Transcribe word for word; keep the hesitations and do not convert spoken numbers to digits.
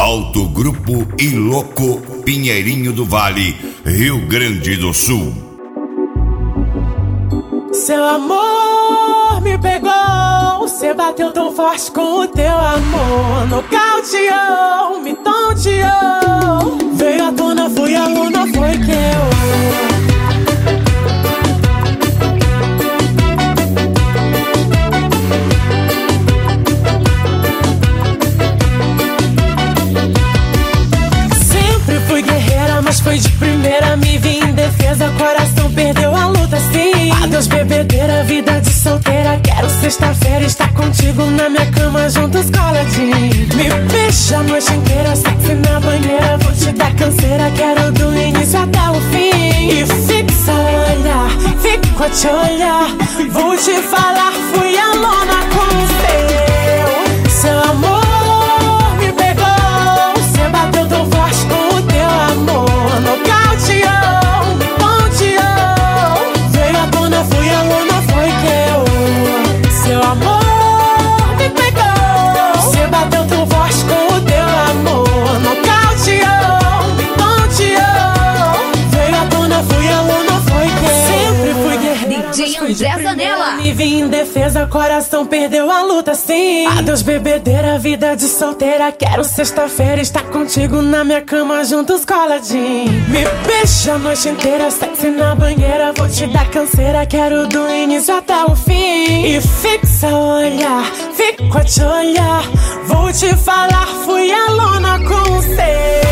Alto Grupo e Louco, Pinheirinho do Vale, Rio Grande do Sul. Seu amor me pegou, você bateu tão forte com o teu amor. Nocauteou, me tonteou, veio à tona, fui a luna, foi que eu. Mas foi de primeira, me vi em defesa, coração perdeu a luta sim. Adeus bebedeira, vida de solteira, quero sexta-feira estar contigo na minha cama juntos coladinho. Me beija a noite inteira, sexy na banheira, vou te dar canseira, quero do início até o fim. E fixa o olhar, fico a te olhar, vou te falar, fui a lona com o seu. Seu amor me pegou, você bateu tão forte com o teu amor. Nocauteou, me ponteou, veio à tona, fui a luna, foi que eu. Seu amor me pegou, você bateu tão forte com o teu amor. Nocauteou, me ponteou, veio à tona, fui a luna, foi que eu. Sempre fui guerreira, D J André Zanella. Me vi em defesa, coração perdeu a luta sim. Adeus bebedeira, vida de solteira, quero sexta-feira estar contigo na minha cama juntos coladinho. Me beija a noite inteira, sexy na banheira, vou te dar canseira, quero do início até o fim. E fixa o olhar, fico a te olhar, vou te falar, fui a lona com o seu.